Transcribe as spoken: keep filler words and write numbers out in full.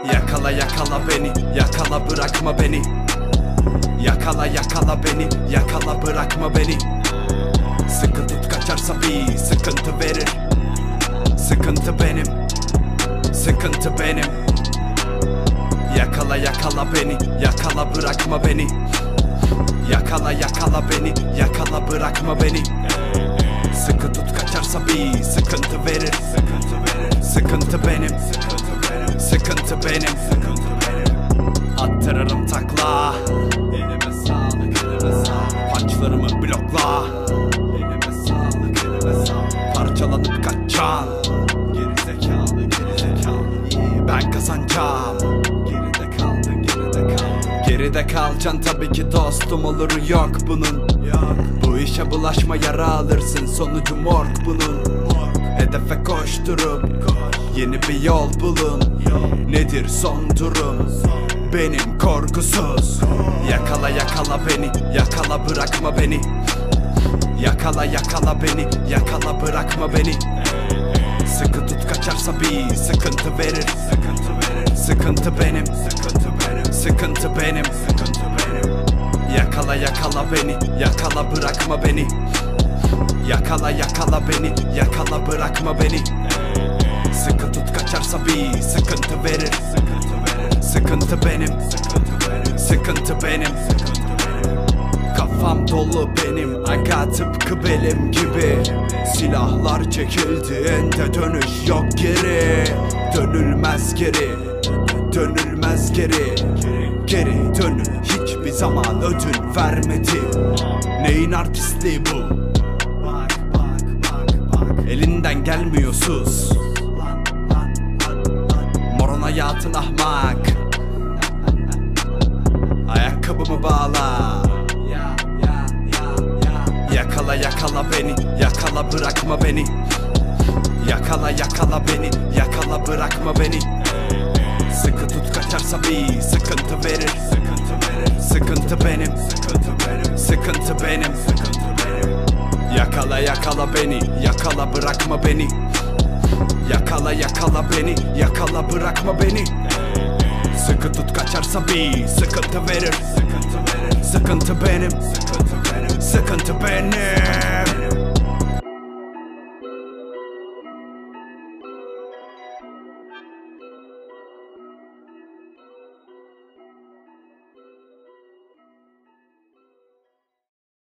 Yakala yakala beni, yakala bırakma beni. Yakala yakala beni, yakala bırakma beni. Sıkı tut, kaçarsa bir sıkıntı verir. Sıkıntı benim, sıkıntı benim. Yakala yakala beni, yakala bırakma beni. Yakala yakala beni, yakala bırakma beni. Sıkı tut, kaçarsa bir sıkıntı verir. Sıkıntı benim, sıkıntı benim. Attırırım takla, elime sağlık, elime sağlık. Punchlarımı blokla, elime sağlık, elime sağlık. Parçalanıp kaçacağım, gerizekalı, gerizekalı. Ben kazanacağım, geride kaldın, geride kaldın. Geride kalacaksın tabii ki dostum, oluru yok bunun. Yok. Bu işe bulaşma, yara alırsın, sonucu morg bunun. Hedefe koşturup koş, yeni bir yol bulun. Yol. Nedir son durum? Son. Benim korkusuz. Yakala yakala beni, yakala bırakma beni. Yakala yakala beni, yakala bırakma beni. Sıkı tut, kaçarsa bir sıkıntı verir. Sıkıntı benim, sıkıntı benim. Yakala yakala beni, yakala bırakma beni. Yakala yakala beni, yakala bırakma beni. Sıkı tut, kaçarsa bir sıkıntı verir. Sıkıntı benim, sıkıntı benim. Kafam dolu benim, aga tıpkı belim gibi. Silahlar çekildi, ende dönüş yok geri. Dönülmez geri, dönülmez geri. Geri dönün hiçbir zaman ödün vermedi. Neyin artistliği bu? Elinden gelmiyor sus. Moron hayatın ahmak. Ayakkabımı bağla. Yakala yakala beni, yakala bırakma beni. Yakala yakala beni, yakala bırakma beni. Sıkı tut, kaçarsa bir sıkıntı verir. Sıkıntı benim, sıkıntı benim. Yakala yakala beni, yakala bırakma beni. Yakala yakala beni, yakala bırakma beni. Sıkı tut, kaçarsa bir sıkıntı verir. Sıkıntı benim, sıkıntı benim.